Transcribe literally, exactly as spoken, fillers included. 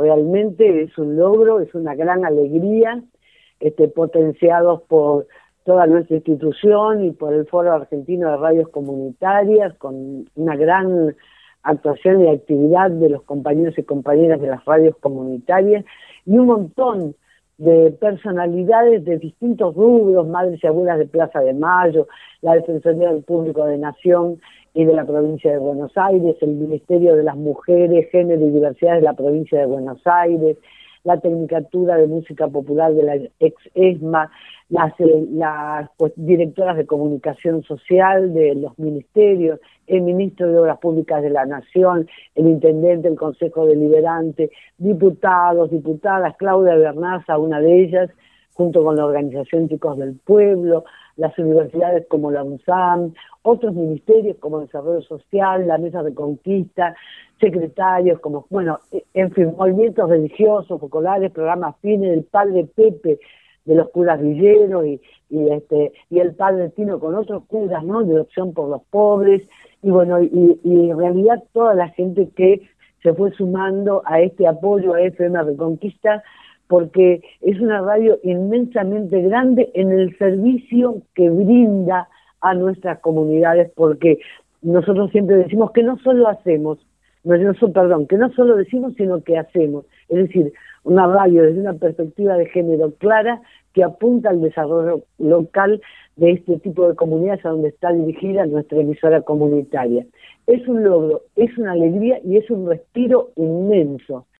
realmente es un logro, es una gran alegría, este, potenciados por toda nuestra institución y por el Foro Argentino de Radios Comunitarias, con una gran actuación y actividad de los compañeros y compañeras de las radios comunitarias, y un montón de personalidades de distintos rubros, madres y abuelas de Plaza de Mayo, la Defensoría del Público de Nación y de la provincia de Buenos Aires, el Ministerio de las Mujeres, Género y Diversidad de la provincia de Buenos Aires, la Tecnicatura de Música Popular de la ex ESMA, las, eh, las pues, directoras de comunicación social de los ministerios, el ministro de Obras Públicas de la Nación, el intendente, el Consejo Deliberante, diputados, diputadas, Claudia Bernaza, una de ellas, junto con la Organización Chicos del Pueblo, las universidades como la UNSAM, otros ministerios como Desarrollo Social, la Mesa de Conquista, secretarios como, bueno, en fin, movimientos religiosos, focolares, programas fines, el padre Pepe de los curas Villeros y, y, este, y el padre Tino con otros curas, ¿no?, de Opción por los Pobres, y bueno, y, y en realidad toda la gente que se fue sumando a este apoyo a F M Reconquista, porque es una radio inmensamente grande en el servicio que brinda a nuestras comunidades, porque nosotros siempre decimos que no solo hacemos, no, no, perdón, que no solo decimos, sino que hacemos, es decir, una radio desde una perspectiva de género clara que apunta al desarrollo local de este tipo de comunidades a donde está dirigida nuestra emisora comunitaria. Es un logro, es una alegría y es un respiro inmenso.